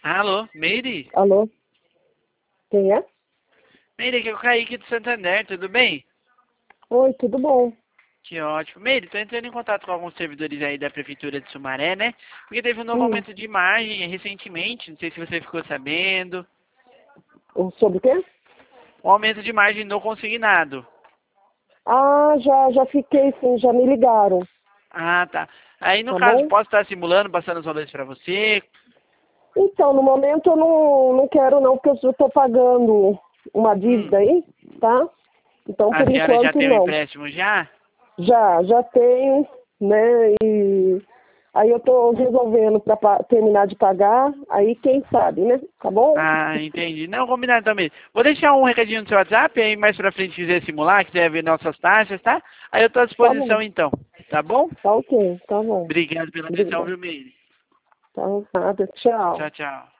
Alô, Meire? Alô? Quem é? Meire, que eu caí aqui do Santander, tudo bem? Oi, tudo bom? Que ótimo. Meire, tô entrando em contato com alguns servidores aí da Prefeitura de Sumaré, né? Porque teve um novo Hum, aumento de margem recentemente, não sei se você ficou sabendo. sobre o quê? Um aumento de margem no consignado. Ah, já fiquei sim, já me ligaram, Ah, tá. Aí, no tá caso, bom? posso estar simulando, passando os valores pra você? Então, no momento eu não quero não, porque eu estou pagando uma Hum. dívida aí, tá? Então, A por senhora já enquanto, tem o não. empréstimo já? Já tenho, né? E aí eu estou resolvendo para terminar de pagar, aí quem sabe, né? Tá bom? Ah, entendi. Não, combinado também. Vou deixar um recadinho no seu WhatsApp, aí mais pra frente quiser simular, quiser ver nossas taxas, tá? Aí eu tô à Tá bom, disposição então, tá bom? tá ok, tá bom. Obrigado pela atenção, Obrigada. viu, Meire? Tá, nada, tchau. Tchau, tchau.